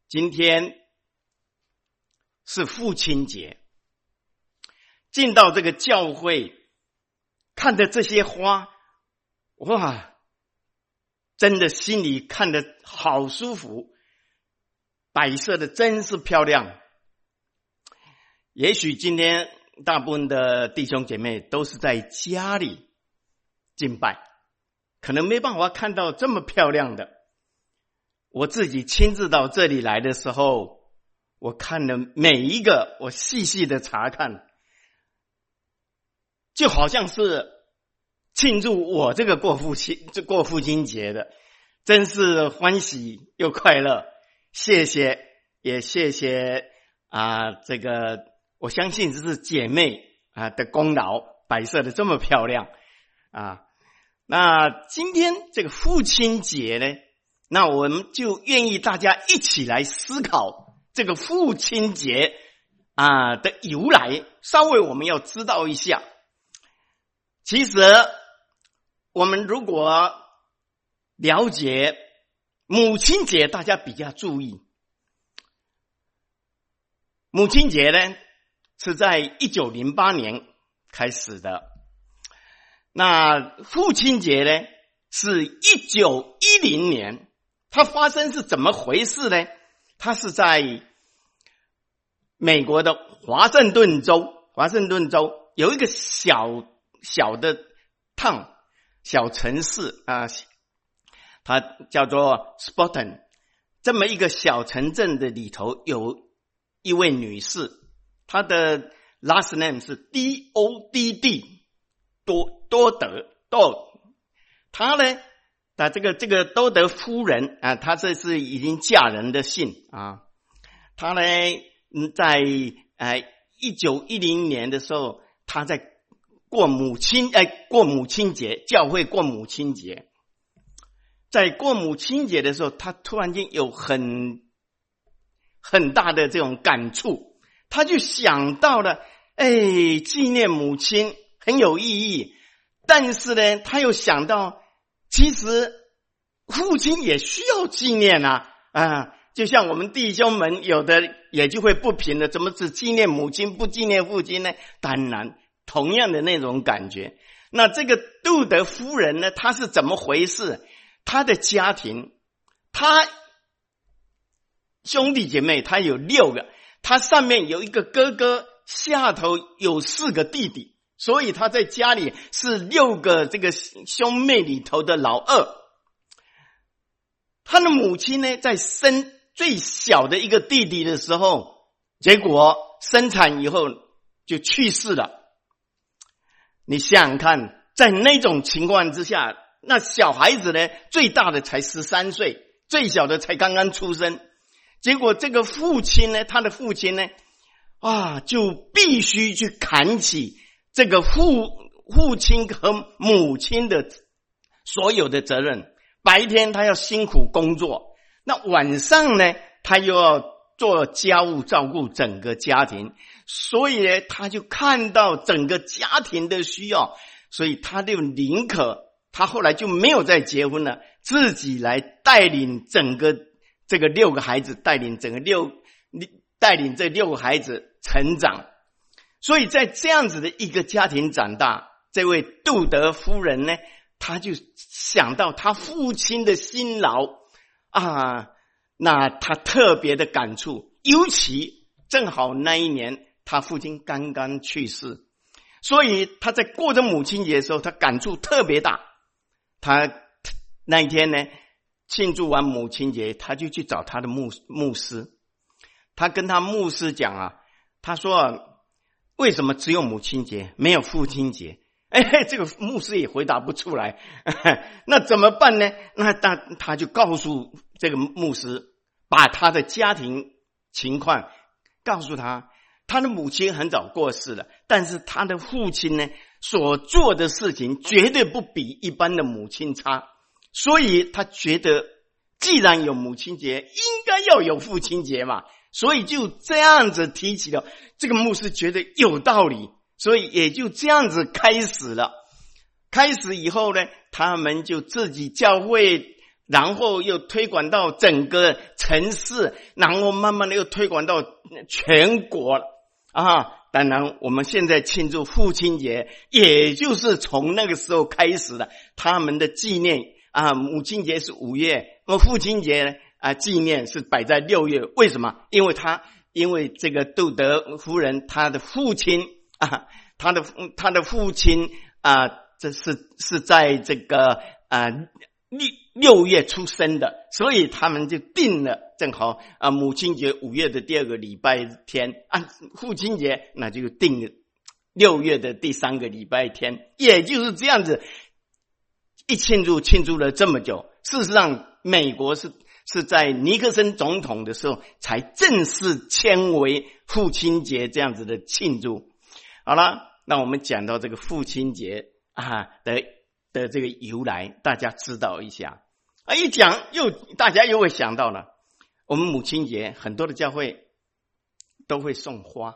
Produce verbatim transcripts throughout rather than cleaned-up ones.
今天是父亲节，进到这个教会，看着这些花，哇，真的心里看得好舒服，摆设的真是漂亮。也许今天大部分的弟兄姐妹都是在家里敬拜，可能没办法看到这么漂亮的。我自己亲自到这里来的时候，我看了每一个，我细细的查看，就好像是庆祝我这个过父亲这过父亲节的，真是欢喜又快乐。谢谢，也谢谢啊，这个我相信这是姐妹啊的功劳，摆设的这么漂亮啊。那今天这个父亲节呢，那我们就愿意大家一起来思考这个父亲节啊的由来，稍微我们要知道一下。其实我们如果了解母亲节，大家比较注意。母亲节呢是在一九零八年开始的，那父亲节呢是一九一零年。它发生是怎么回事呢？它是在美国的华盛顿州，华盛顿州有一个小小的 town 小城市啊，它叫做 Spokane。这么一个小城镇的里头有一位女士，她的 last name 是 D O D D 多多德多，她呢那这个这个多德夫人啊，她这是已经嫁人的姓啊。她呢，在呃一九一零年的时候，她在过母亲哎过母亲节，教会过母亲节。在过母亲节的时候，她突然间有很很大的这种感触，她就想到了，哎，纪念母亲很有意义，但是呢，她又想到，其实父亲也需要纪念啊啊！就像我们弟兄们有的也就会不平的，怎么只纪念母亲不纪念父亲呢？当然，同样的那种感觉。那这个杜德夫人呢，她是怎么回事？她的家庭，她兄弟姐妹，她有六个，她上面有一个哥哥，下头有四个弟弟。所以他在家里是六个这个兄妹里头的老二。他的母亲呢，在生最小的一个弟弟的时候，结果生产以后就去世了。你想想看，在那种情况之下，那小孩子呢，最大的才十三岁，最小的才刚刚出生。结果这个父亲呢，他的父亲呢，啊，就必须去扛起这个父父亲和母亲的所有的责任。白天他要辛苦工作，那晚上呢，他又要做家务，照顾整个家庭，所以呢，他就看到整个家庭的需要，所以他就宁可，他后来就没有再结婚了，自己来带领整个这个六个孩子，带领整个六带领这六个孩子成长。所以在这样子的一个家庭长大，这位杜德夫人呢，她就想到她父亲的辛劳啊，那她特别的感触，尤其正好那一年她父亲刚刚去世，所以她在过着母亲节的时候，她感触特别大。她那一天呢，庆祝完母亲节，她就去找她的牧牧师，她跟她牧师讲啊，她说，为什么只有母亲节没有父亲节？哎，这个牧师也回答不出来。那怎么办呢？那他他就告诉这个牧师，把他的家庭情况告诉他。他的母亲很早过世了，但是他的父亲呢，所做的事情绝对不比一般的母亲差，所以他觉得既然有母亲节，应该要有父亲节嘛。所以就这样子提起了，这个牧师觉得有道理，所以也就这样子开始了。开始以后呢，他们就自己教会然后又推广到整个城市，然后慢慢的又推广到全国啊。当然我们现在庆祝父亲节，也就是从那个时候开始的，他们的纪念啊，母亲节是五月，那么父亲节啊纪念是摆在六月。为什么？因为他因为这个杜德夫人她的父亲啊，他的他的父亲啊，这是是在这个啊六六月出生的，所以他们就定了，正好啊母亲节五月的第二个礼拜天，按、啊、父亲节那就定了六月的第三个礼拜天，也就是这样子一庆祝庆祝了这么久。事实上，美国是是在尼克森总统的时候才正式签为父亲节这样子的庆祝。好了，那我们讲到这个父亲节啊的的这个由来，大家知道一下啊。一讲又大家又会想到了，我们母亲节很多的教会都会送花。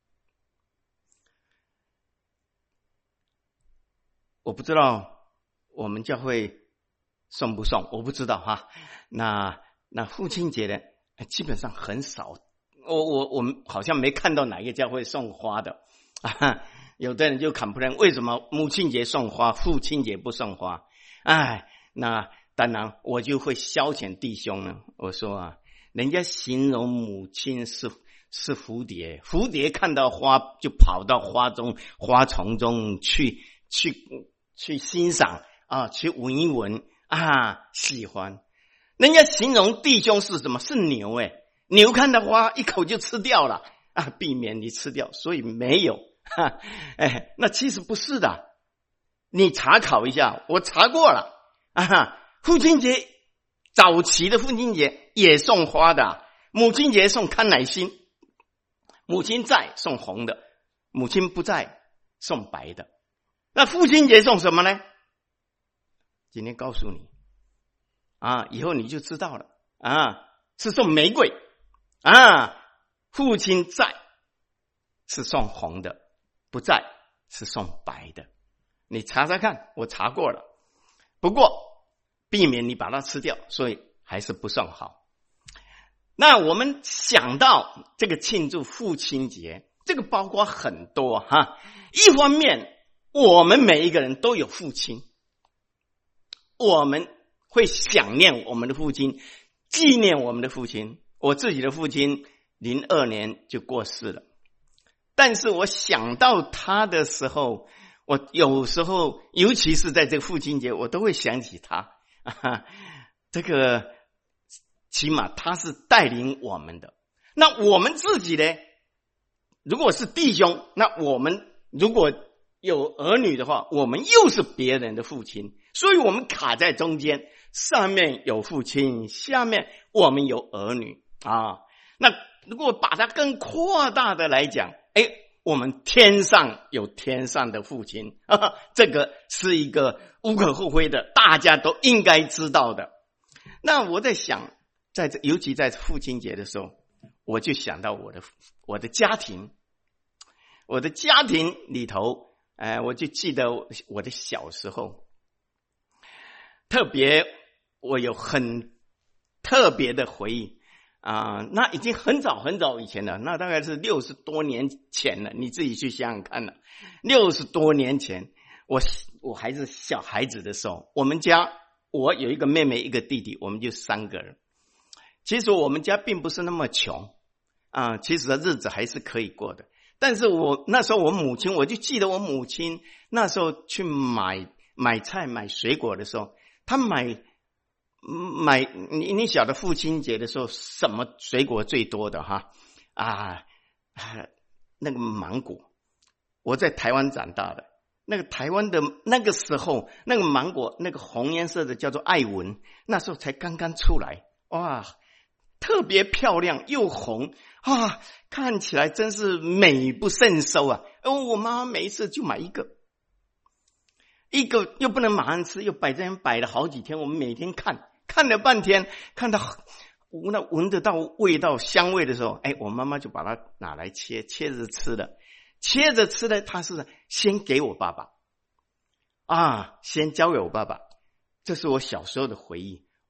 我不知道我们教会送不送，我不知道哈。那那父亲节呢，基本上很少，我我我们好像没看到哪个教会送花的啊。有的人就complain，为什么母亲节送花，父亲节不送花？哎，那当然我就会消遣弟兄呢。我说啊，人家形容母亲是是蝴蝶，蝴蝶看到花就跑到花中花丛中去去去欣赏啊，去闻一闻啊，喜欢。人家形容弟兄是什么？是牛诶，牛看到花一口就吃掉了啊，避免你吃掉，所以没有。哈，哎，那其实不是的，你查考一下，我查过了啊。父亲节早期的父亲节也送花的，母亲节送康乃馨，母亲在送红的，母亲不在送白的。那父亲节送什么呢？今天告诉你啊，以后你就知道了啊，是送玫瑰啊。父亲在是送红的，不在是送白的。你查查看，我查过了，不过避免你把它吃掉，所以还是不送好。那我们想到这个庆祝父亲节，这个包括很多哈。一方面我们每一个人都有父亲，我们会想念我们的父亲，纪念我们的父亲。我自己的父亲零二年就过世了，但是我想到他的时候，我有时候尤其是在这个父亲节，我都会想起他啊，这个起码他是带领我们的。那我们自己呢，如果是弟兄，那我们如果有儿女的话，我们又是别人的父亲，所以我们卡在中间，上面有父亲，下面我们有儿女啊。那如果把它更扩大的来讲，哎，我们天上有天上的父亲，呵呵，这个是一个无可厚非的，大家都应该知道的。那我在想，在这尤其在父亲节的时候，我就想到我的我的家庭，我的家庭里头，哎，我就记得我的小时候，特别我有很特别的回忆。啊、呃，那已经很早很早以前了，那大概是六十多年前了，你自己去想想看了。六十多年前，我我还是小孩子的时候，我们家我有一个妹妹，一个弟弟，我们就三个人。其实我们家并不是那么穷啊、呃，其实的日子还是可以过的。但是我那时候我母亲，我就记得我母亲那时候去买买菜买水果的时候，她买。买你你晓得父亲节的时候什么水果最多的哈啊？那个芒果。我在台湾长大的，那个台湾的那个时候，那个芒果那个红颜色的叫做爱文，那时候才刚刚出来，哇，特别漂亮又红啊，看起来真是美不胜收啊！哦，我妈妈每一次就买一个。一个又不能马上吃，又摆在那摆了好几天，我们每天看看了半天，看到那闻得到味道香味的时候，哎，我妈妈就把它拿来切切着吃的，切着吃的，她是先给我爸爸啊，先交给我爸爸，这是我小时候的回忆。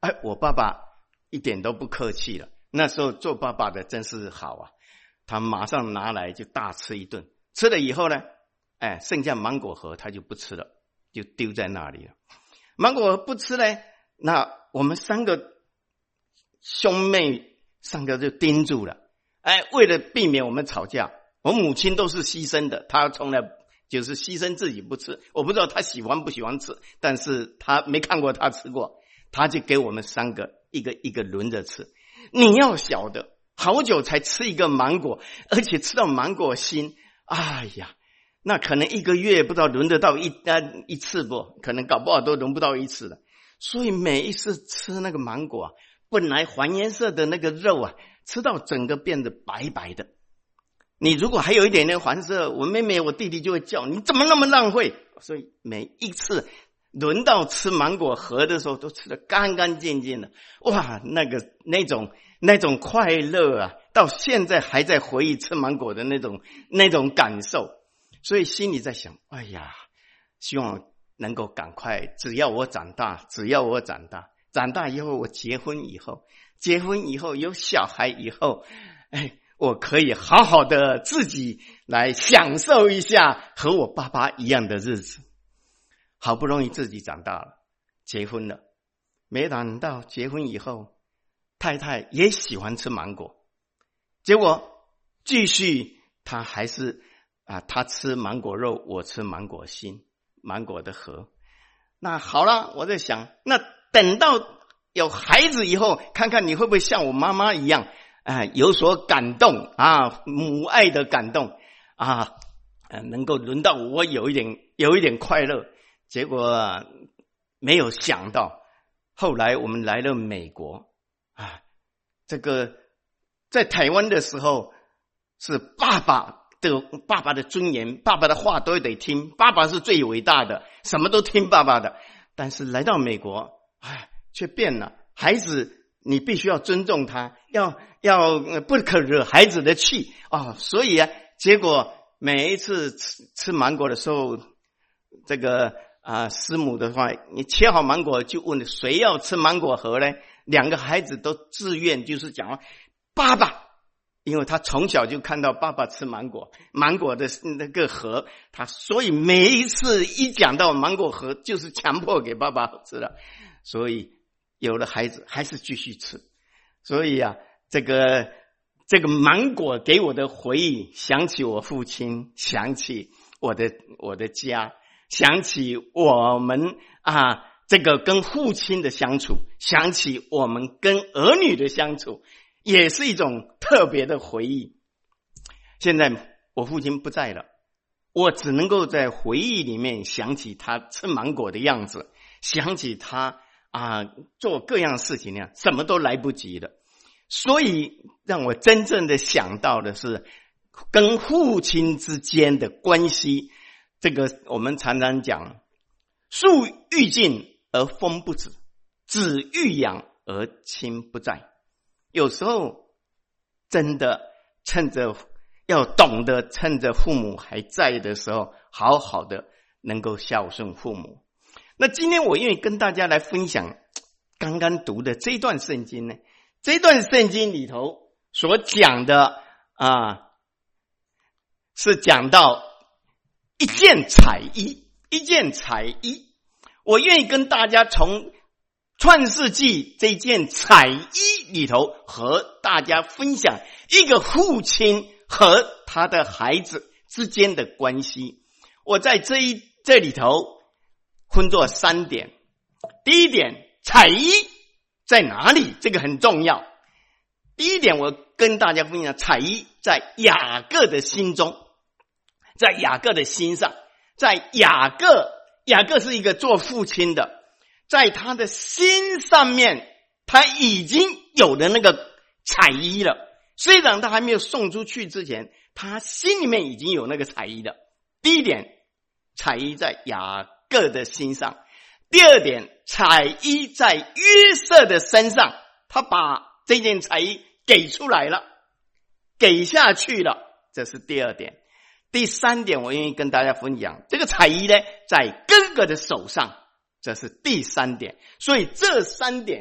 哎，我爸爸一点都不客气了，那时候做爸爸的真是好啊，他马上拿来就大吃一顿，吃了以后呢，哎，剩下芒果核他就不吃了，就丢在那里了。芒果核不吃呢，那我们三个兄妹三个就盯住了，哎，为了避免我们吵架，我母亲都是牺牲的，她从来就是牺牲自己不吃，我不知道她喜欢不喜欢吃，但是她没看过她吃过，她就给我们三个一个一个轮着吃。你要晓得，好久才吃一个芒果，而且吃到芒果心，哎呀，那可能一个月不知道轮得到一单一次不，可能搞不好都轮不到一次了。所以每一次吃那个芒果啊，本来黄颜色的那个肉啊，吃到整个变得白白的。你如果还有一点点黄色，我妹妹我弟弟就会叫你怎么那么浪费。所以每一次轮到吃芒果核的时候，都吃得干干净净的。哇，那个那种那种快乐啊，到现在还在回忆吃芒果的那种那种感受。所以心里在想，哎呀，希望能够赶快，只要我长大，只要我长大，长大以后我结婚以后，结婚以后有小孩以后，哎，我可以好好的自己来享受一下和我爸爸一样的日子。好不容易自己长大了，结婚了，没想到结婚以后，太太也喜欢吃芒果，结果继续她还是啊，她吃芒果肉，我吃芒果心，芒果的核。那好了，我在想，那等到有孩子以后，看看你会不会像我妈妈一样啊，有所感动啊，母爱的感动啊，能够轮到我有一点有一点快乐。结果没有想到，后来我们来了美国啊，这个在台湾的时候是爸爸的爸爸的尊严，爸爸的话都得听，爸爸是最伟大的，什么都听爸爸的。但是来到美国，哎，却变了，孩子你必须要尊重他，要要不可惹孩子的气啊、哦！所以啊，结果每一次吃吃芒果的时候，这个啊师母的话，你切好芒果就问谁要吃芒果核呢？两个孩子都自愿，就是讲爸爸，因为他从小就看到爸爸吃芒果，芒果的那个核，他所以每一次一讲到芒果核，就是强迫给爸爸吃了，所以有了孩子还是继续吃。所以啊，这个这个芒果给我的回忆，想起我父亲，想起我的我的家，想起我们啊这个跟父亲的相处，想起我们跟儿女的相处，也是一种特别的回忆。现在我父亲不在了，我只能够在回忆里面想起他吃芒果的样子，想起他啊做各样事情那样，什么都来不及了。所以让我真正的想到的是跟父亲之间的关系。这个我们常常讲，树欲静而风不止，子欲养而亲不在。有时候真的趁着要懂得趁着父母还在的时候，好好的能够孝顺父母。那今天我愿意跟大家来分享刚刚读的这段圣经呢，这段圣经里头所讲的啊，是讲到一件彩衣，一件彩衣。我愿意跟大家从创世纪这件彩衣里头和大家分享一个父亲和他的孩子之间的关系。我在这一这里头分作三点。第一点，彩衣在哪里？这个很重要。第一点，我跟大家分享，彩衣在雅各的心中，在雅各的心上，在雅各，雅各是一个做父亲的，在他的心上面，他已经有了那个彩衣了。虽然他还没有送出去之前，他心里面已经有那个彩衣了。第一点，彩衣在雅各的心上。第二点，彩衣在约瑟的身上，他把这件彩衣给出来了，给下去了，这是第二点。第三点，我愿意跟大家分享，这个彩衣呢，在哥哥的手上，这是第三点。所以这三点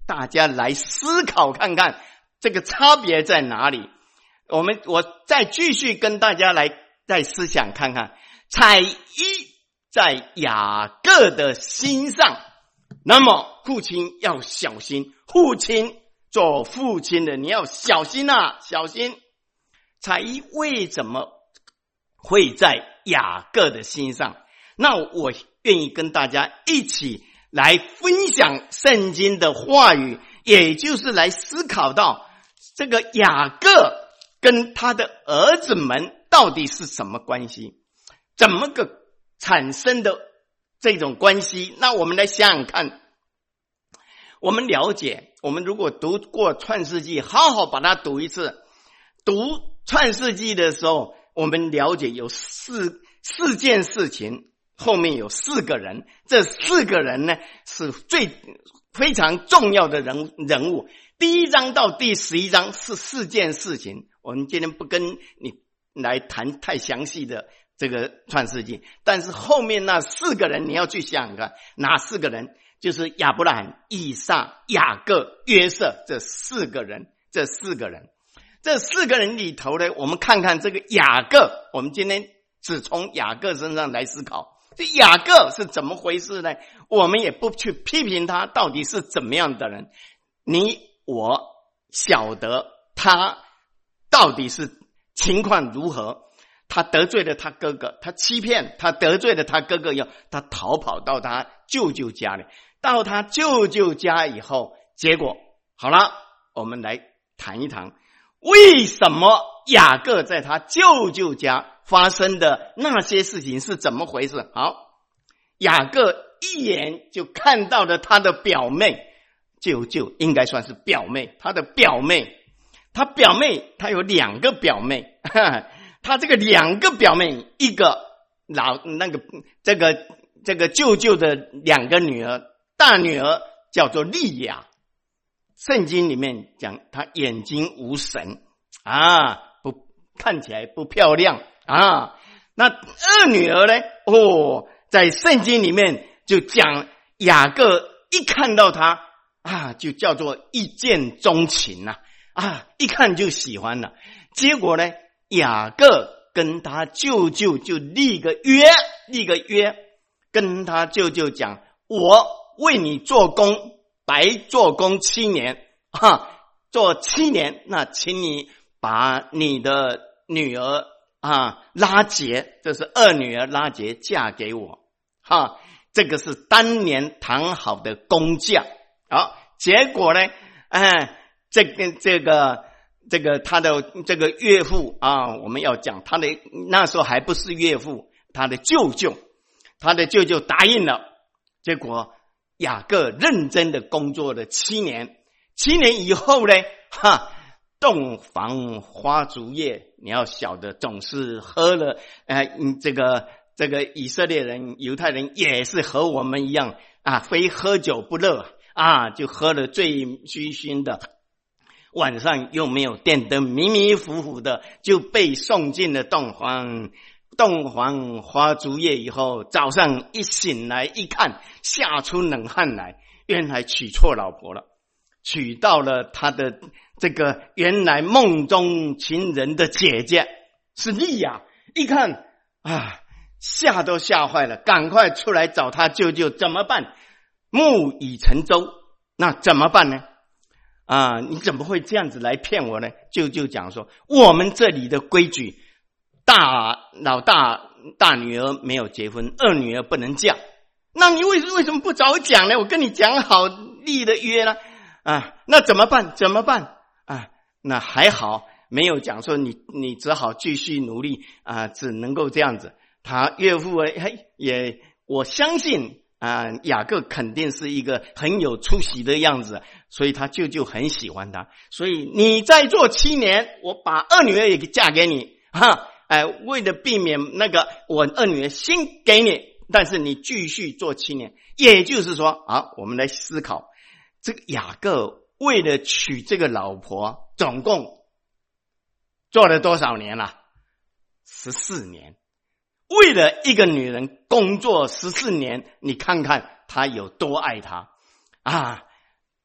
大家来思考看看这个差别在哪里。我们我再继续跟大家来再思想看看，彩衣在雅各的心上，那么父亲要小心，父亲做父亲的你要小心啊，小心。彩衣为什么会在雅各的心上？那我愿意跟大家一起来分享圣经的话语，也就是来思考到这个雅各跟他的儿子们到底是什么关系，怎么个产生的这种关系。那我们来想想看，我们了解，我们如果读过创世纪，好好把它读一次。读创世纪的时候，我们了解有四四件事情，后面有四个人，这四个人呢是最非常重要的人人物。第一章到第十一章是四件事情，我们今天不跟你来谈太详细的这个创世纪，但是后面那四个人你要去想想看，哪四个人？就是亚伯拉罕、以撒、雅各、约瑟，这四个人，这四个人，这四个人里头呢，我们看看这个雅各，我们今天只从雅各身上来思考，这雅各是怎么回事呢？我们也不去批评他到底是怎么样的人，你我晓得他到底是情况如何。他得罪了他哥哥，他欺骗，他得罪了他哥哥以后，他逃跑到他舅舅家里。到他舅舅家以后，结果好了，我们来谈一谈为什么雅各在他舅舅家发生的那些事情是怎么回事。好，雅各一眼就看到了他的表妹，舅舅应该算是表妹，他的表妹，他表妹他有两个表妹，呵呵，他这个两个表妹，一个老那个这个这个舅舅的两个女儿，大女儿叫做利亚，圣经里面讲她眼睛无神啊，不看起来不漂亮啊。那二女儿呢？哦，在圣经里面就讲雅各一看到她啊，就叫做一见钟情啊，啊，一看就喜欢了。结果呢，雅各跟他舅舅就立个约，立个约，跟他舅舅讲，我为你做工，白做工七年，哈，做七年，那请你把你的女儿啊拉结，这是二女儿拉结嫁给我，哈，这个是当年谈好的工价。好，结果呢，哎，这个这个这个他的这个岳父啊，我们要讲他的那时候还不是岳父，他的舅舅，他的舅舅答应了。结果雅各认真的工作了七年，七年以后呢，哈，洞房花烛夜，你要晓得，总是喝了，呃，这个这个以色列人、犹太人也是和我们一样啊，非喝酒不乐啊，就喝了醉醺醺的，晚上又没有电灯，迷迷糊糊的就被送进了洞房。洞房花烛夜以后，早上一醒来一看，吓出冷汗来，原来娶错老婆了，娶到了他的这个原来梦中情人的姐姐是利亚。一看啊，吓都吓坏了，赶快出来找他舅舅，怎么办？木已成舟，那怎么办呢？啊，你怎么会这样子来骗我呢？舅舅讲说，我们这里的规矩，大老大大女儿没有结婚，二女儿不能嫁。那你为为什么不早讲呢？我跟你讲好立的约了啊，那怎么办？怎么办啊？那还好没有讲说你你只好继续努力啊，只能够这样子。他岳父嘿也我相信啊，雅各肯定是一个很有出息的样子，所以他舅舅很喜欢他。所以你再做七年，我把二女儿也嫁给你哈。哎，为了避免那个我二女儿先给你，但是你继续做七年。也就是说啊，我们来思考，这个雅各为了娶这个老婆，总共做了多少年了？十四年。为了一个女人工作十四年，你看看他有多爱她啊！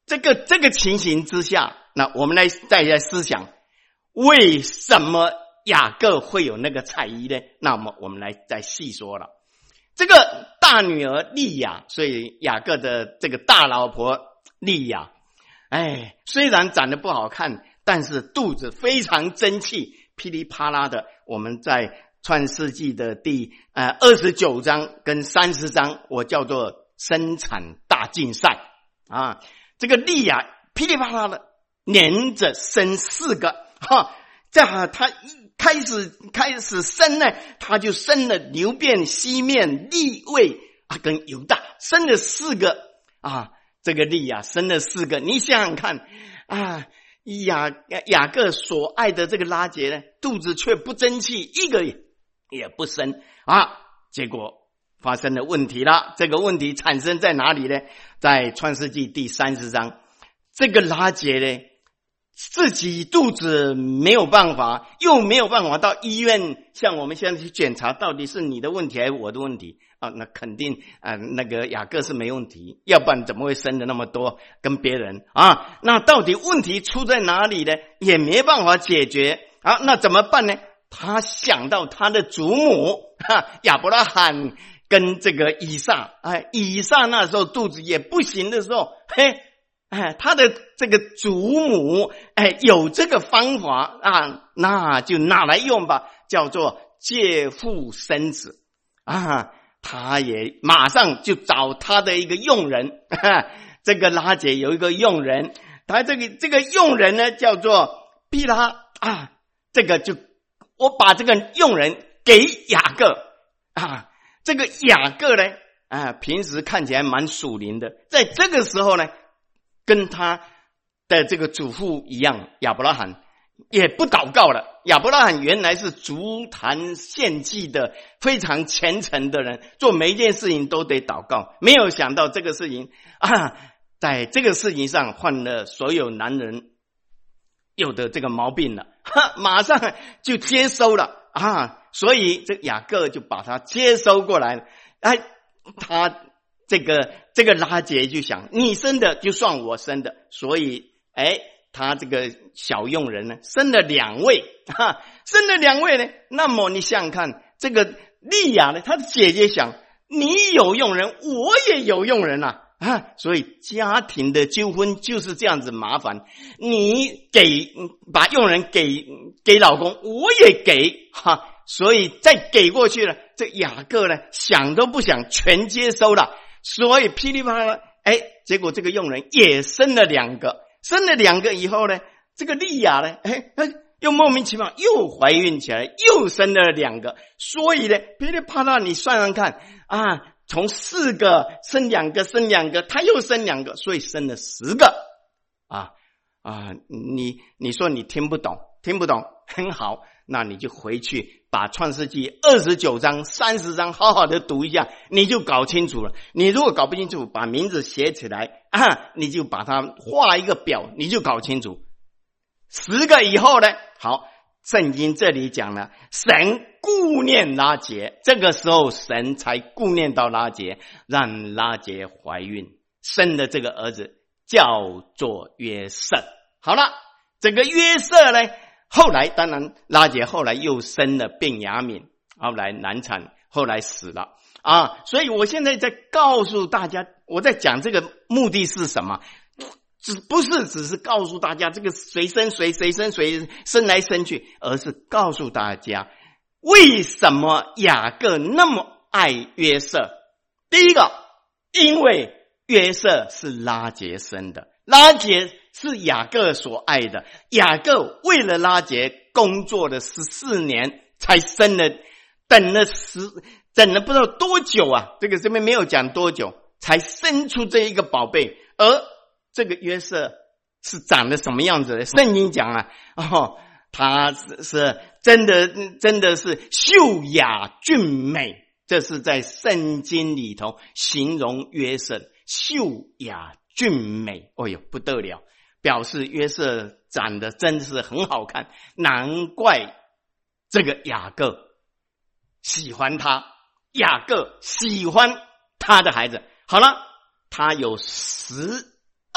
这个这个情形之下，那我们来再来思想，为什么雅各会有那个才艺呢？那么我们来再细说了。这个大女儿利亚，所以雅各的这个大老婆利亚，哎，虽然长得不好看，但是肚子非常争气，噼里啪啦的。我们在创世纪的第呃二十九章跟三十章，我叫做生产大竞赛啊。这个利亚噼里啪啦的连着生四个哈，这他开始开始生呢，他就生了流便、西面、利位啊跟犹大，生了四个啊。这个利亚生了四个，你想想看啊，雅雅各所爱的这个拉结呢，肚子却不争气，一个也也不生啊。结果发生了问题了，这个问题产生在哪里呢？在创世纪第三十章，这个拉结呢，自己肚子没有办法，又没有办法到医院，像我们现在去检查，到底是你的问题还是我的问题啊？那肯定啊、呃，那个雅各是没问题，要不然怎么会生的那么多跟别人啊？那到底问题出在哪里呢？也没办法解决啊，那怎么办呢？他想到他的祖母哈亚伯拉罕跟这个以撒，哎，以撒那时候肚子也不行的时候，嘿。哎，他的这个祖母，哎，有这个方法啊，那就拿来用吧，叫做借腹生子啊。他也马上就找他的一个佣人，啊、这个拉结有一个佣人，他这个这个佣人呢叫做毕拉啊，这个就我把这个佣人给雅各啊，这个雅各呢啊，平时看起来蛮属灵的，在这个时候呢。跟他的这个祖父一样，亚伯拉罕也不祷告了。亚伯拉罕原来是足坛献祭的非常虔诚的人，做每一件事情都得祷告。没有想到这个事情啊，在这个事情上患了所有男人有的这个毛病了，哈，马上就接收了啊。所以这雅各就把他接收过来了。哎，他。这个这个拉结就想，你生的就算我生的，所以哎，他这个小佣人呢生了两位，哈，生了两位呢，那么你想想看，这个利亚呢，他的姐姐想，你有佣人，我也有佣人啊，啊，所以家庭的纠纷就是这样子麻烦。你给把佣人给给老公，我也给哈，所以再给过去了，这雅各呢想都不想，全接收了。所以噼里啪啦，哎，结果这个佣人也生了两个，生了两个以后呢，这个利亚呢，哎，又莫名其妙又怀孕起来，又生了两个。所以呢，噼里啪啦，你算算看啊，从四个生两个，生两个，他又生两个，所以生了十个啊啊！你你说你听不懂，听不懂，很好，那你就回去。把创世纪二十九章三十章好好的读一下，你就搞清楚了。你如果搞不清楚，把名字写起来啊，你就把它画一个表，你就搞清楚。十个以后呢，好，圣经这里讲了，神顾念拉结，这个时候神才顾念到拉结，让拉结怀孕，生的这个儿子叫做约瑟。好了，这个约瑟呢，后来当然拉结后来又生了便雅悯，后来难产，后来死了啊。所以我现在在告诉大家，我在讲这个目的是什么？只不是只是告诉大家这个谁生谁谁生谁生来生去，而是告诉大家为什么雅各那么爱约瑟。第一个，因为约瑟是拉结生的，拉结是雅各所爱的，雅各为了拉结工作了十四年才生了，等了十等了不知道多久啊，这个这边没有讲多久才生出这一个宝贝。而这个约瑟是长得什么样子的？圣经讲啊，哦，他是是真的真的是秀雅俊美，这是在圣经里头形容约瑟秀雅俊美。哦哟，不得了，表示约瑟长得真是很好看，难怪这个雅各喜欢他，雅各喜欢他的孩子。好了，他有十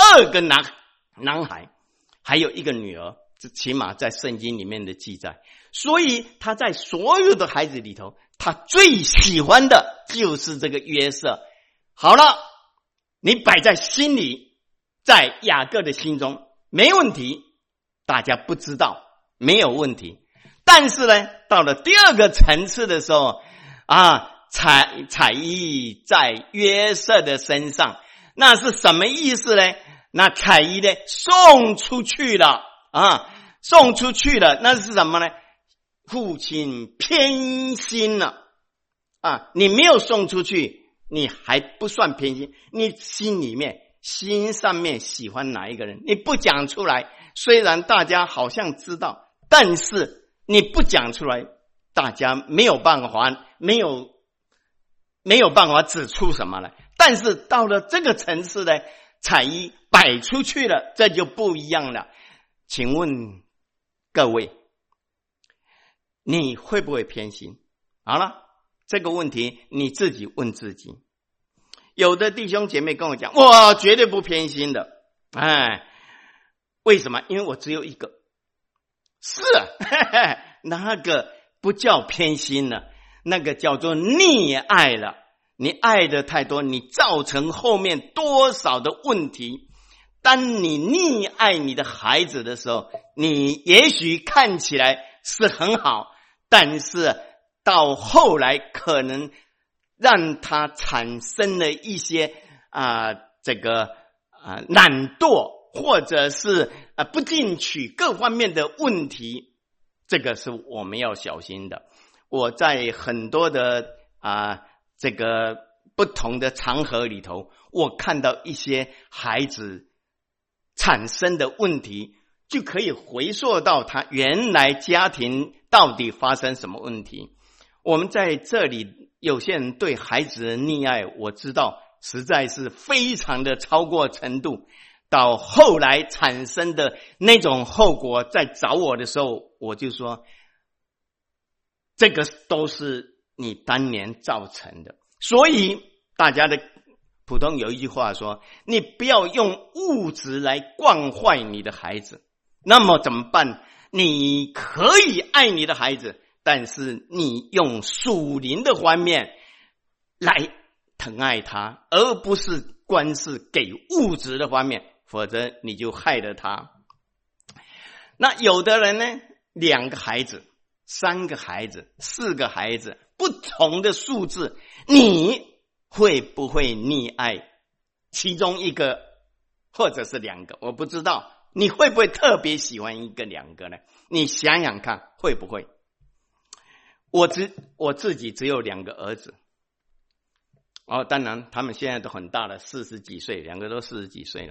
二个男男孩，还有一个女儿，这起码在圣经里面的记载。所以他在所有的孩子里头，他最喜欢的就是这个约瑟。好了，你摆在心里，在雅各的心中没问题，大家不知道没有问题。但是呢，到了第二个层次的时候啊，彩彩衣在约瑟的身上，那是什么意思呢？那彩衣呢送出去了啊，送出去了，那是什么呢？父亲偏心了啊！你没有送出去，你还不算偏心，你心里面心上面喜欢哪一个人，你不讲出来，虽然大家好像知道，但是你不讲出来，大家没有办法，没有没有办法指出什么来。但是到了这个层次呢，彩衣摆出去了，这就不一样了。请问各位，你会不会偏心？好了，这个问题你自己问自己。有的弟兄姐妹跟我讲，我绝对不偏心的。哎，为什么？因为我只有一个。是啊，呵呵，那个不叫偏心了，那个叫做溺爱了。你爱的太多，你造成后面多少的问题。当你溺爱你的孩子的时候，你也许看起来是很好，但是到后来可能让他产生了一些啊、呃、这个啊、呃、懒惰，或者是啊、呃、不进取各方面的问题，这个是我们要小心的。我在很多的啊、呃、这个不同的场合里头，我看到一些孩子产生的问题，就可以回溯到他原来家庭到底发生什么问题。我们在这里有些人对孩子的溺爱，我知道实在是非常的超过程度，到后来产生的那种后果，在找我的时候，我就说这个都是你当年造成的。所以大家的普通有一句话说，你不要用物质来惯坏你的孩子。那么怎么办？你可以爱你的孩子，但是你用属灵的方面来疼爱他，而不是光是给物质的方面，否则你就害了他。那有的人呢，两个孩子、三个孩子、四个孩子，不同的数字，你会不会溺爱其中一个或者是两个？我不知道，你会不会特别喜欢一个两个呢？你想想看，会不会？我只我自己只有两个儿子，哦，当然他们现在都很大了，四十几岁，两个都四十几岁了。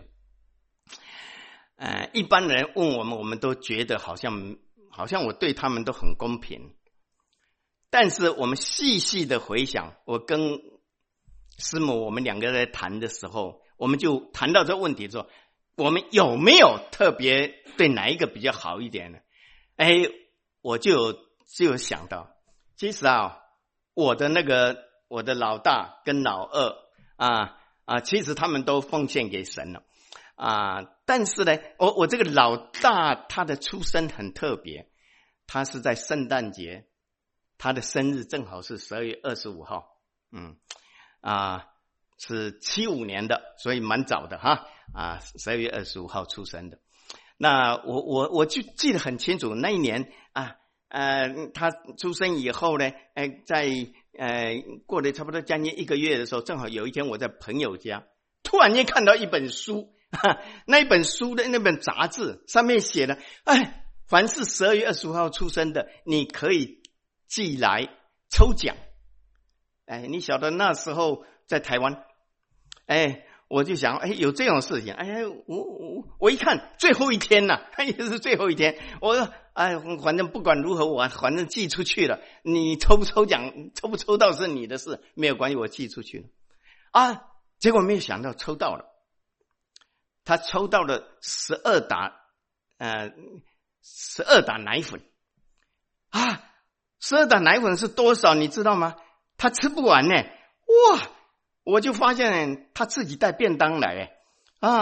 呃，一般人问我们，我们都觉得好像好像我对他们都很公平，但是我们细细的回想，我跟师母我们两个人谈的时候，我们就谈到这个问题说，我们有没有特别对哪一个比较好一点呢？哎，我就有就有想到，其实啊，我的那个我的老大跟老二啊啊，其实他们都奉献给神了啊，但是呢，我我这个老大他的出生很特别，他是在圣诞节，他的生日正好是十二月二十五号，嗯啊，是七五年的，所以蛮早的哈啊，十二月二十五号出生的。那我我我就记得很清楚，那一年啊呃他出生以后呢，呃在呃过了差不多将近一个月的时候，正好有一天我在朋友家，突然间看到一本书，那一本书的那本杂志上面写了，哎，凡是十二月二十五号出生的，你可以寄来抽奖。哎，你晓得那时候在台湾，哎，我就想，哎，有这种事情，哎，我我我一看最后一天呐、啊，也是最后一天，我说，哎，反正不管如何，我反正寄出去了，你抽不抽奖，抽不抽到是你的事，没有关系，我寄出去了啊。结果没有想到抽到了，他抽到了十二打，呃，十二打奶粉啊，十二打奶粉是多少？你知道吗？他吃不完呢，哇！我就发现他自己带便当来，啊，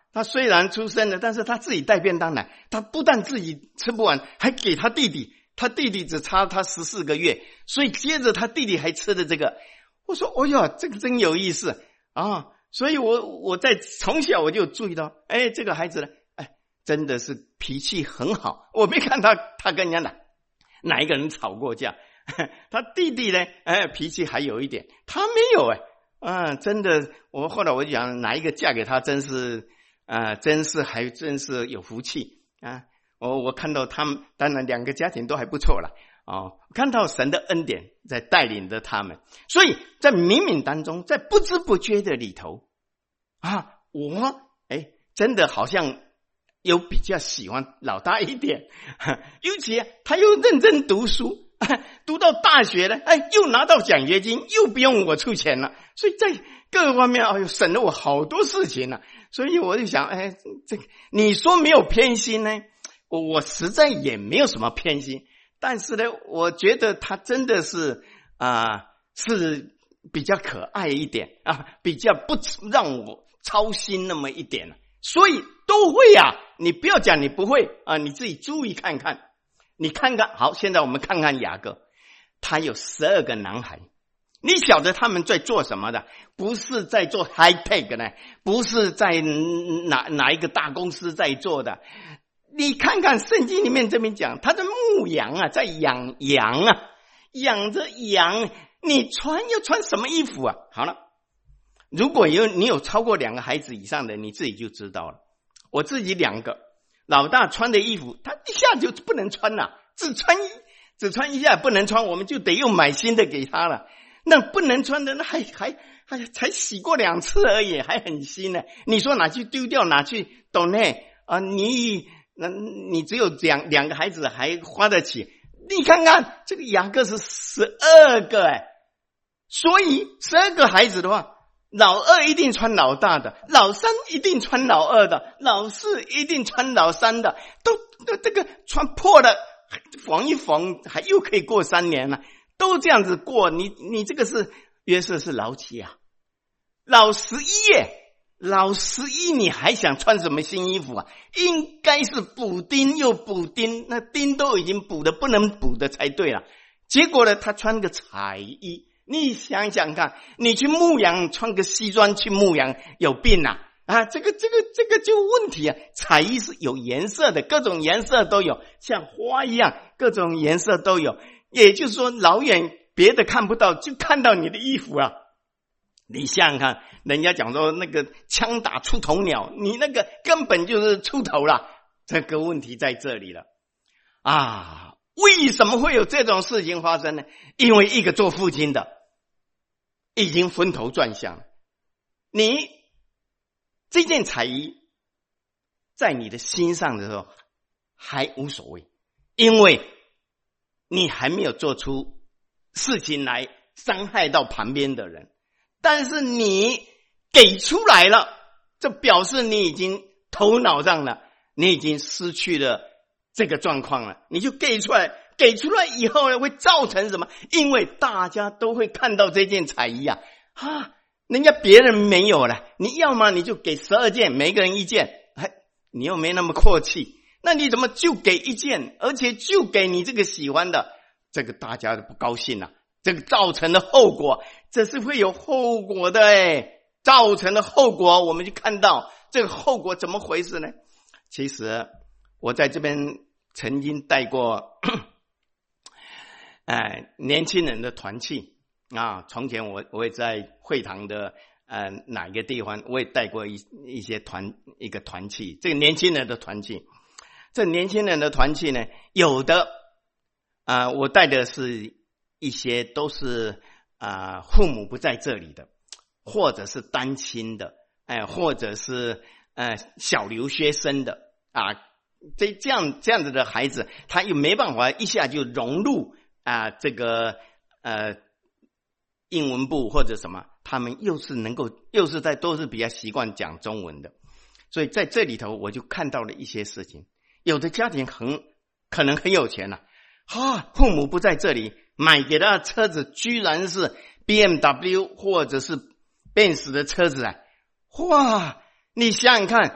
他虽然出生了，但是他自己带便当来，他不但自己吃不完，还给他弟弟，他弟弟只差他十四个月，所以接着他弟弟还吃的这个。我说哎呦，这个真有意思啊！所以我我在从小我就注意到，哎，这个孩子呢，哎，真的是脾气很好。我没看他他跟人家哪哪一个人吵过架，他弟弟呢，哎，脾气还有一点，他没有哎，啊，真的，我后来我就讲哪一个嫁给他，真是啊，真是还真是有福气啊！我我看到他们，当然两个家庭都还不错了。哦，看到神的恩典在带领着他们，所以在冥冥当中，在不知不觉的里头啊，我哎，真的好像有比较喜欢老大一点，尤其他又认真读书，读到大学了，哎，又拿到奖学金，又不用我出钱了，所以在各个方面，哎呦，省了我好多事情了。所以我就想，哎，这个你说没有偏心呢？我我实在也没有什么偏心。但是呢，我觉得他真的是啊、呃，是比较可爱一点啊，比较不让我操心那么一点，所以都会啊。你不要讲你不会啊，你自己注意看看，你看看。好，现在我们看看雅各，他有十二个男孩，你晓得他们在做什么的？不是在做 high tech 呢，不是在哪哪一个大公司在做的。你看看圣经里面这边讲，他在牧羊啊，在养羊啊，养着羊，你穿要穿什么衣服啊？好了，如果有你有超过两个孩子以上的，你自己就知道了。我自己两个，老大穿的衣服，他一下就不能穿了，只穿只穿一下不能穿，我们就得又买新的给他了。那不能穿的，那还还还才洗过两次而已，还很新呢。你说拿去丢掉，拿去懂呢？啊，你。那你只有两两个孩子还花得起，你看看这个雅各是十二个哎，所以十二个孩子的话，老二一定穿老大的，老三一定穿老二的，老四一定穿老三的，都都这个穿破了缝一缝，还又可以过三年了，都这样子过。你你这个是约瑟是老几啊？老十一耶。老十一，你还想穿什么新衣服啊？应该是补丁又补丁，那丁都已经补的不能补的才对了。结果呢，他穿个彩衣，你想想看，你去牧羊穿个西装去牧羊有病啊？啊，这个这个这个就问题啊！彩衣是有颜色的，各种颜色都有，像花一样，各种颜色都有。也就是说，老远别的看不到，就看到你的衣服啊。你想想看，人家讲说那个枪打出头鸟，你那个根本就是出头了。这个问题在这里了啊！为什么会有这种事情发生呢？因为一个做父亲的已经昏头转向了。你这件彩衣在你的心上的时候还无所谓，因为你还没有做出事情来伤害到旁边的人。但是你给出来了，这表示你已经头脑上了，你已经失去了这个状况了。你就给出来，给出来以后呢，会造成什么？因为大家都会看到这件彩衣啊，啊，人家别人没有了，你要么你就给十二件，每个人一件，哎，你又没那么阔气，那你怎么就给一件，而且就给你这个喜欢的？这个大家都不高兴了。这个造成的后果，这是会有后果的哎，造成的后果，我们就看到这个后果怎么回事呢？其实我在这边曾经带过，哎，年轻人的团契啊。从前我我也在会堂的呃哪一个地方，我也带过一一些团一个团契，这个年轻人的团契，这年轻人的团契呢，有的啊、呃，我带的是。一些都是啊、呃，父母不在这里的，或者是单亲的，哎，或者是呃小留学生的啊，这这样这样子的孩子，他又没办法一下就融入啊、呃、这个呃英文部或者什么，他们又是能够又是在都是比较习惯讲中文的，所以在这里头我就看到了一些事情，有的家庭很可能很有钱了、啊，啊，父母不在这里。买给他的车子居然是 B M W 或者是 Benz 的车子啊！哇，你想想看，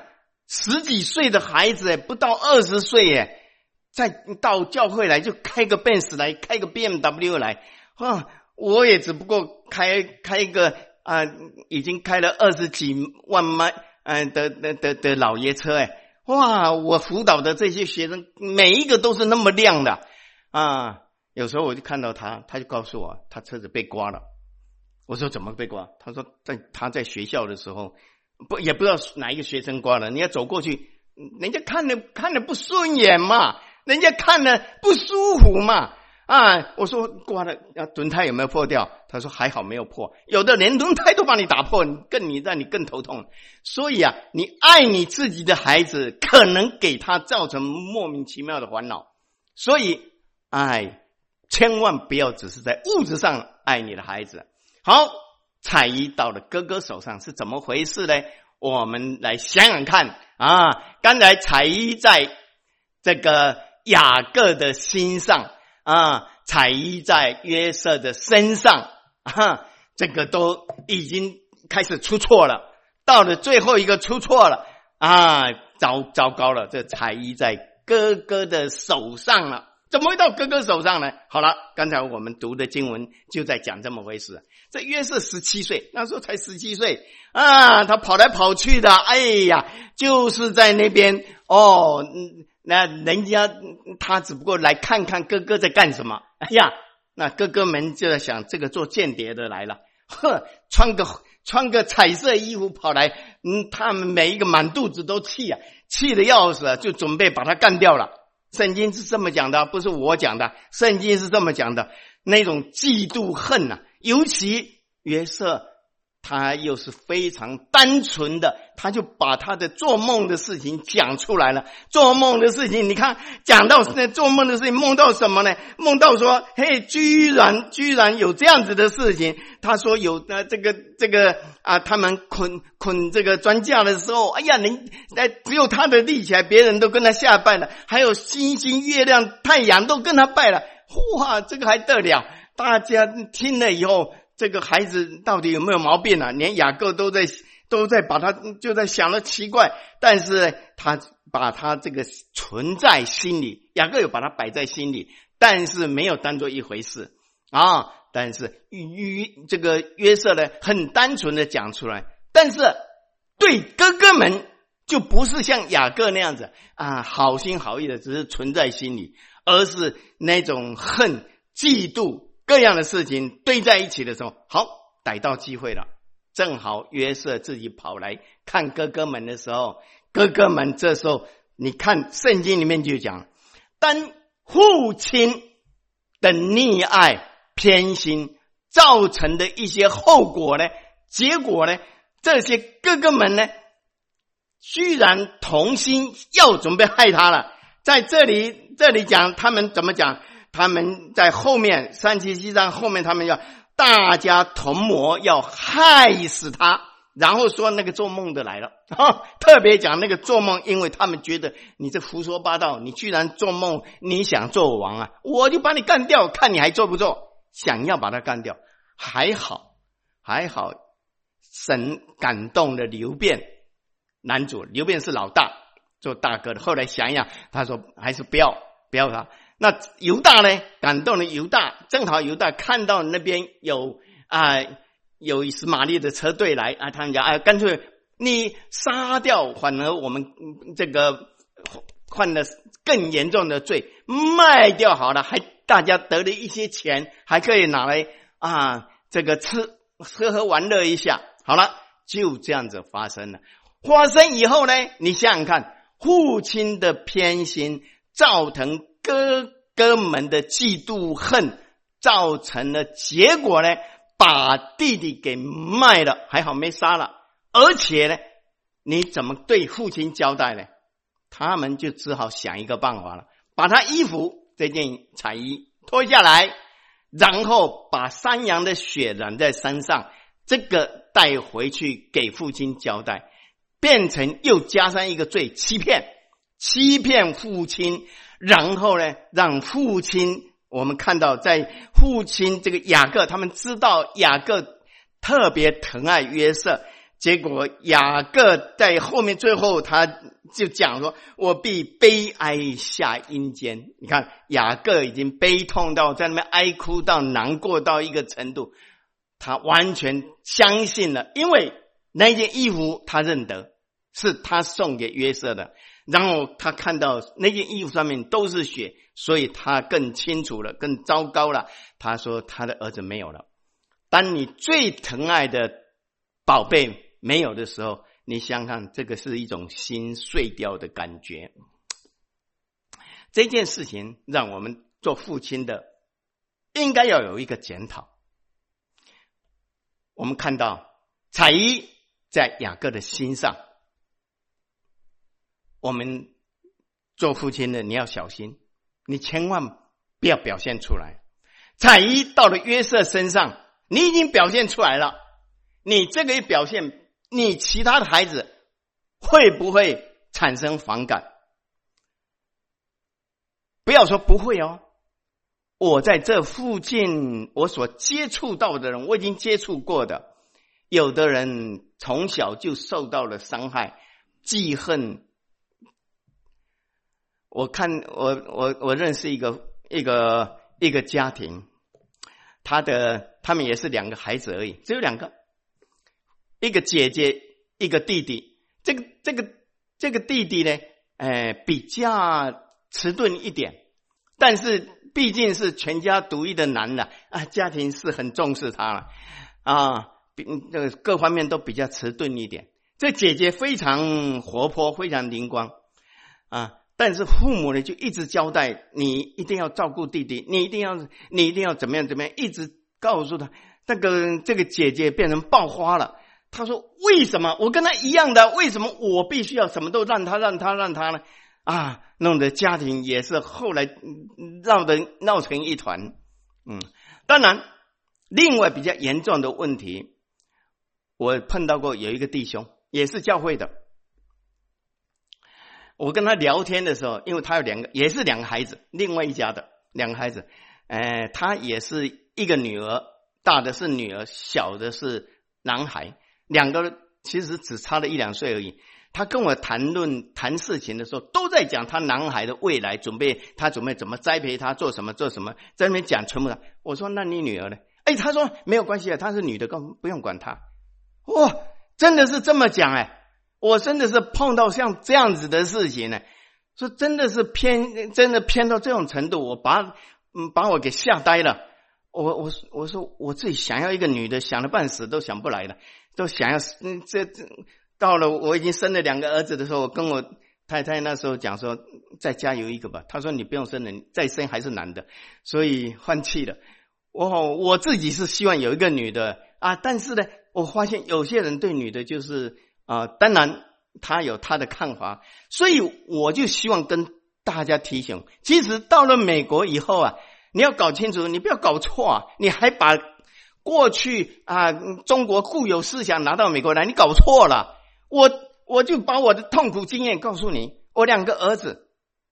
十几岁的孩子，不到二十岁耶，再到教会来就开个 Benz 来，开个 B M W 来啊！我也只不过开开一个啊、呃，已经开了二十几万迈嗯、呃、的的的的老爷车哎，哇！我辅导的这些学生每一个都是那么亮的啊！有时候我就看到他，他就告诉我他车子被刮了。我说怎么被刮？他说在他在学校的时候，不也不知道哪一个学生刮了，你要走过去，人家看了看了不顺眼嘛。人家看了不舒服嘛，啊！我说刮了，啊，轮胎有没有破掉？他说还好没有破，有的连轮胎都把你打破，你更你让你更头痛。所以啊，你爱你自己的孩子，可能给他造成莫名其妙的烦恼。所以，哎，千万不要只是在物质上爱你的孩子。好，彩衣到了哥哥手上是怎么回事呢？我们来想想看啊！刚才彩衣在这个雅各的心上啊，彩衣在约瑟的身上啊，这个都已经开始出错了，到了最后一个出错了啊，糟糟糕了，这彩衣在哥哥的手上了，怎么会到哥哥手上呢？好了，刚才我们读的经文就在讲这么回事。这约瑟十七岁，那时候才十七岁啊，他跑来跑去的，哎呀，就是在那边哦。嗯那人家他只不过来看看哥哥在干什么，哎呀，那哥哥们就在想，这个做间谍的来了，呵，穿个穿个彩色衣服跑来，嗯，他们每一个满肚子都气啊，气得要死啊，就准备把他干掉了。圣经是这么讲的，不是我讲的，圣经是这么讲的，那种嫉妒恨啊，尤其约瑟他又是非常单纯的，他就把他的做梦的事情讲出来了。做梦的事情，你看讲到做梦的事情，梦到什么呢？梦到说，嘿，居然居然有这样子的事情。他说有呃这个这个啊，他们捆捆这个砖架的时候，哎呀，人哎只有他的立起来，别人都跟他下拜了，还有星星、月亮、太阳都跟他拜了。哇，这个还得了？大家听了以后，这个孩子到底有没有毛病啊？连雅各都在都在把他就在想了奇怪，但是他把他这个存在心里，雅各有把他摆在心里，但是没有当作一回事啊。但是约这个约瑟呢，很单纯的讲出来，但是对哥哥们就不是像雅各那样子啊，好心好意的只是存在心里，而是那种恨、嫉妒各样的事情堆在一起的时候，好，逮到机会了，正好约瑟自己跑来看哥哥们的时候，哥哥们这时候你看圣经里面就讲，当父亲的溺爱偏心造成的一些后果呢，结果呢，这些哥哥们呢居然同心要准备害他了。在这里这里讲他们怎么讲，他们在后面三七七章后面他们要大家同谋要害死他，然后说那个做梦的来了、哦、特别讲那个做梦，因为他们觉得你这胡说八道，你居然做梦你想做王啊，我就把你干掉，看你还做不做，想要把他干掉。还好还好神感动了刘辩男主，刘辩是老大做大哥的，后来想一想他说还是不要不要他。那犹大呢，感动了犹大，正好犹大看到那边有啊、呃、有以实玛利的车队来啊，他们讲啊，干脆你杀掉，反而我们这个犯了更严重的罪，卖掉好了，还大家得了一些钱，还可以拿来啊这个吃吃喝玩乐一下。好了，就这样子发生了。发生以后呢，你想想看，父亲的偏心造成哥哥们的嫉妒恨，造成了结果呢，把弟弟给卖了，还好没杀了。而且呢，你怎么对父亲交代呢？他们就只好想一个办法了，把他衣服这件彩衣脱下来，然后把山羊的血染在身上，这个带回去给父亲交代，变成又加上一个罪，欺骗欺骗父亲，然后呢让父亲，我们看到在父亲这个雅各，他们知道雅各特别疼爱约瑟， 结果雅各在后面最后他就讲说，我必悲哀下阴间。你看雅各已经悲痛到在那边哀哭到难过到一个程度，他完全相信了，因为那件衣服他认得是他送给约瑟的，然后他看到那件衣服上面都是血，所以他更清楚了，更糟糕了。他说他的儿子没有了。当你最疼爱的宝贝没有的时候，你想想这个是一种心碎掉的感觉。这件事情让我们做父亲的应该要有一个检讨。我们看到彩衣在雅各的心上，我们做父亲的你要小心，你千万不要表现出来。彩衣到了约瑟身上，你已经表现出来了，你这个一表现，你其他的孩子会不会产生反感？不要说不会哦，我在这附近我所接触到的人，我已经接触过的，有的人从小就受到了伤害，记恨。我看我我我认识一个一个一个家庭，他的他们也是两个孩子而已，只有两个，一个姐姐一个弟弟。这个这个这个弟弟呢，呃，比较迟钝一点，但是毕竟是全家独一的男的啊，家庭是很重视他了啊，这个各方面都比较迟钝一点。这姐姐非常活泼，非常灵光啊。但是父母呢，就一直交代你一定要照顾弟弟，你一定要你一定要怎么样怎么样，一直告诉他。那个这个姐姐变成爆花了，她说为什么我跟他一样的，为什么我必须要什么都让他让他让他呢？啊，弄得家庭也是后来闹得闹成一团。嗯，当然另外比较严重的问题，我碰到过有一个弟兄也是教会的，我跟他聊天的时候，因为他有两个，也是两个孩子，另外一家的两个孩子，呃，他也是一个女儿，大的是女儿，小的是男孩，两个其实只差了一两岁而已。他跟我谈论谈事情的时候，都在讲他男孩的未来，准备他准备怎么栽培他，做什么做什么，在那边讲全部的。我说那你女儿呢？哎，他说没有关系啊，她是女的，更不用管她。哇，真的是这么讲哎。我真的是碰到像这样子的事情呢，说真的是偏，真的偏到这种程度，我把嗯把我给吓呆了。我我我说我自己想要一个女的，想了半死都想不来了，都想要嗯这这到了我已经生了两个儿子的时候，我跟我太太那时候讲说再加油一个吧，她说你不用生了，再生还是男的，所以放弃了。我我自己是希望有一个女的啊，但是呢，我发现有些人对女的就是啊、呃，当然他有他的看法，所以我就希望跟大家提醒，其实到了美国以后啊，你要搞清楚，你不要搞错啊，你还把过去啊中国固有思想拿到美国来，你搞错了。我我就把我的痛苦经验告诉你，我两个儿子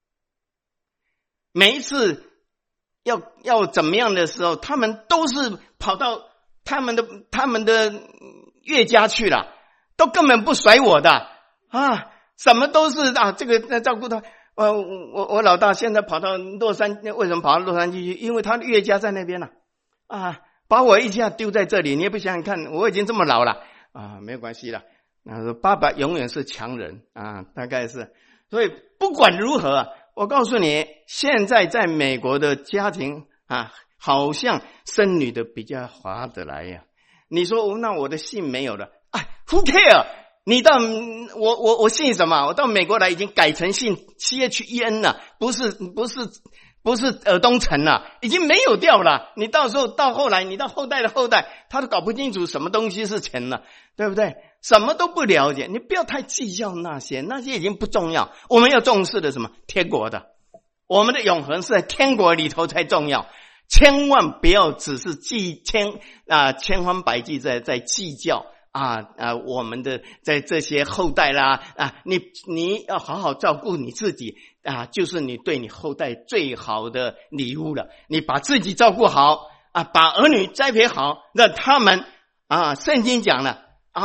每一次要要怎么样的时候，他们都是跑到他们的他们的岳家去了，都根本不甩我的啊，什么都是啊，这个照顾他。呃，我我老大现在跑到洛杉矶，为什么跑到洛杉矶去？因为他的岳家在那边了啊，把我一下丢在这里，你也不想想看，我已经这么老了啊，没有关系了。他说爸爸永远是强人啊，大概是。所以不管如何，我告诉你，现在在美国的家庭啊，好像生女的比较划得来呀、啊。你说那我的姓没有了，哎 ，Who care？ 你到我我我姓什么？我到美国来已经改成姓 C H E N 了，不是不是不是尔东城了，已经没有掉了。你到时候到后来，你到后代的后代，他都搞不清楚什么东西是钱了，对不对？什么都不了解，你不要太计较那些，那些已经不重要。我们要重视的什么？天国的，我们的永恒是在天国里头才重要。千万不要只是计千啊千方百计在在计较。啊啊！我们的在这些后代啦啊，你你要好好照顾你自己啊，就是你对你后代最好的礼物了。你把自己照顾好啊，把儿女栽培好，让他们啊，圣经讲了啊，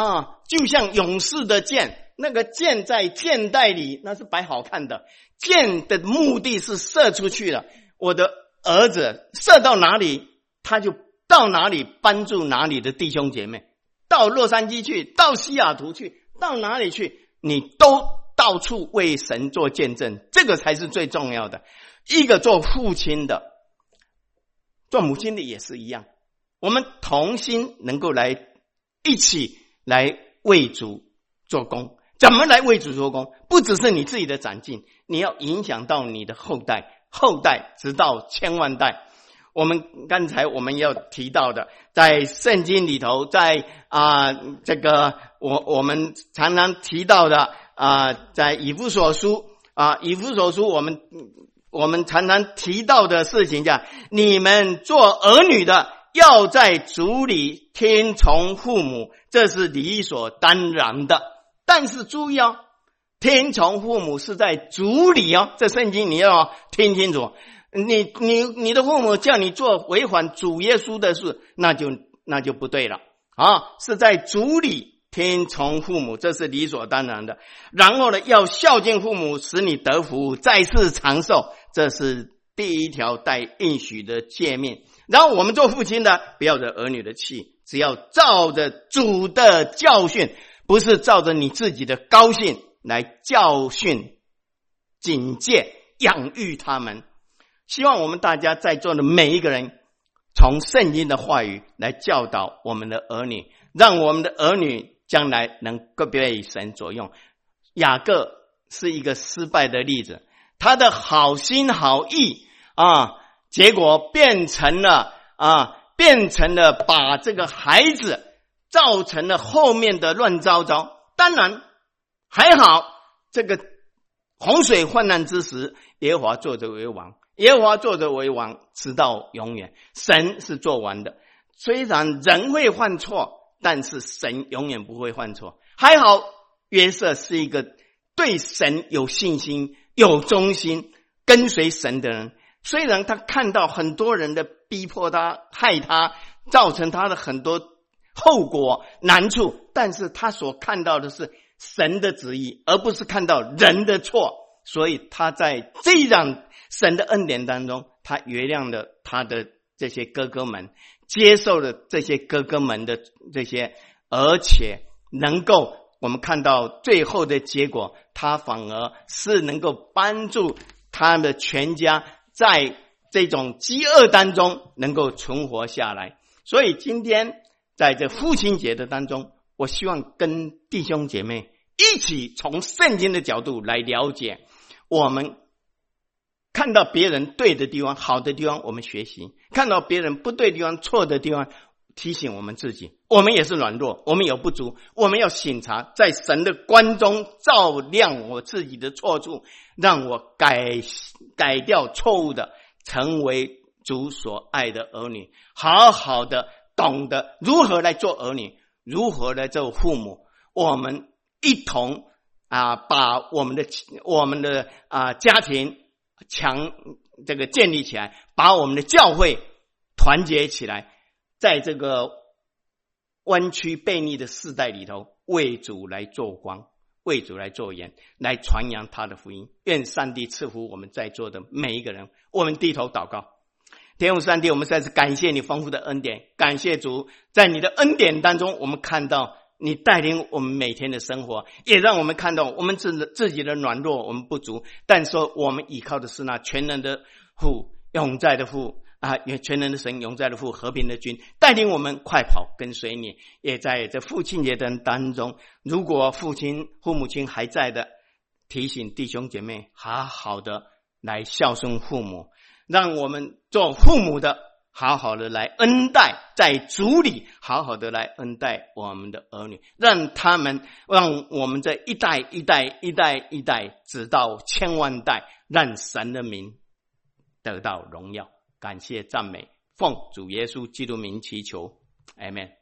就像勇士的箭，那个箭在箭袋里那是摆好看的，箭的目的是射出去了，我的儿子射到哪里他就到哪里帮助哪里的弟兄姐妹，到洛杉矶去，到西雅图去，到哪里去你都到处为神做见证，这个才是最重要的。一个做父亲的，做母亲的也是一样，我们同心能够来一起来为主做工。怎么来为主做工？不只是你自己的长进，你要影响到你的后代，后代直到千万代。我们刚才我们要提到的，在圣经里头，在啊、呃、这个我我们常常提到的啊、呃，在以弗所书啊、呃，以弗所书我们我们常常提到的事情叫你们做儿女的要在主里听从父母，这是理所当然的。但是注意哦，听从父母是在主里哦，这圣经你要听清楚。你你你的父母叫你做违反主耶稣的事，那就那就不对了啊！是在主里听从父母，这是理所当然的。然后呢，要孝敬父母，使你得福，在世长寿，这是第一条带应许的诫命。然后我们做父亲的，不要惹儿女的气，只要照着主的教训，不是照着你自己的高兴来教训、警戒、养育他们。希望我们大家在座的每一个人，从圣经的话语来教导我们的儿女，让我们的儿女将来能够被神所用。雅各是一个失败的例子，他的好心好意啊，结果变成了啊，变成了把这个孩子造成了后面的乱糟糟。当然还好，这个洪水泛滥之时，耶和华坐着为王，耶和华坐着为王，直到永远。神是做完的，虽然人会犯错，但是神永远不会犯错。还好约瑟是一个对神有信心、有忠心、跟随神的人。虽然他看到很多人的逼迫他、害他，造成他的很多后果难处，但是他所看到的是神的旨意，而不是看到人的错。所以他在这样神的恩典当中，他原谅了他的这些哥哥们，接受了这些哥哥们的这些，而且能够我们看到最后的结果，他反而是能够帮助他的全家在这种饥饿当中能够存活下来。所以今天在这父亲节的当中，我希望跟弟兄姐妹一起从圣经的角度来了解，我们看到别人对的地方、好的地方我们学习，看到别人不对的地方、错的地方提醒我们自己，我们也是软弱，我们有不足，我们要省察，在神的光中照亮我自己的错处，让我改改掉错误的，成为主所爱的儿女，好好的懂得如何来做儿女，如何来做父母。我们一同啊，把我们的我们的啊家庭强这个建立起来，把我们的教会团结起来，在这个弯曲悖逆的世代里头，为主来做光，为主来做盐，来传扬他的福音。愿上帝赐福我们在座的每一个人。我们低头祷告。天父上帝，我们再次感谢你丰富的恩典，感谢主，在你的恩典当中，我们看到你带领我们每天的生活，也让我们看到我们自自己的软弱，我们不足，但说我们依靠的是那全能的父，永在的父啊，全能的神，永在的父，和平的君，带领我们快跑跟随你。也在这父亲节的当中，如果父亲父母亲还在的，提醒弟兄姐妹好好的来孝顺父母，让我们做父母的好好的来恩待，在主里好好的来恩待我们的儿女，让他们让我们这一代一代一代一代直到千万代，让神的名得到荣耀。感谢赞美，奉主耶稣基督名祈求，阿们。